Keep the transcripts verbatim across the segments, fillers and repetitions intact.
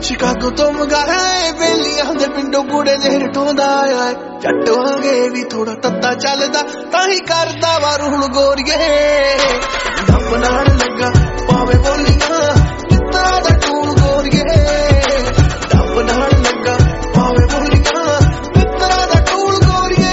Chicago तो मंगाया है बेलियां दे पिंडों कूड़े जेर ठोंदा आया है जट वांगे भी थोड़ा तत्ता चलदा ताही करदा वा रूल गोरिए डप नाल लगा पावे बोलियां कितना दा टूल गोरिए डप नाल लगा पावे बोलियां कितना दा टूल गोरिए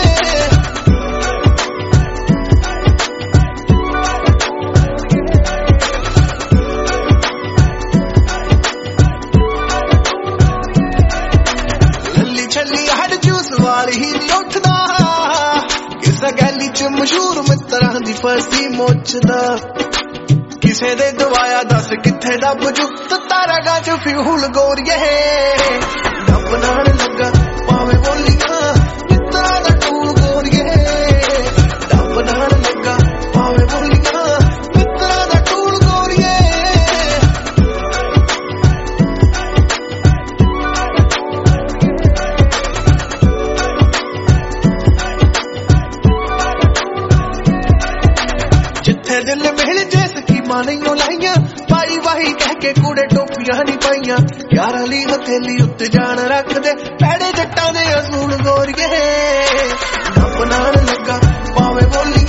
छली हड जूस वाली ही नहीं उठदा किसे गैली च मशहूर मित्रा दी फसी मोचदा किसे दे दवाया दस किथे डब जुत तारा गाज फ्यूल गोरिए डब नाल लगा पावे बोलियां कितना दा टूल गोरिए डब नाल लगा पावे बोलियां कितना दा टूल गोरिए दिल मिल जैस की मानियों लाइया पाई वाही कह के कूड़े टोपियां नहीं पाइया यार अली हथेली उत्ते जान रख दे पैड़े जट्टां दे असूल गोरिए डप नाल लगा पावे बोली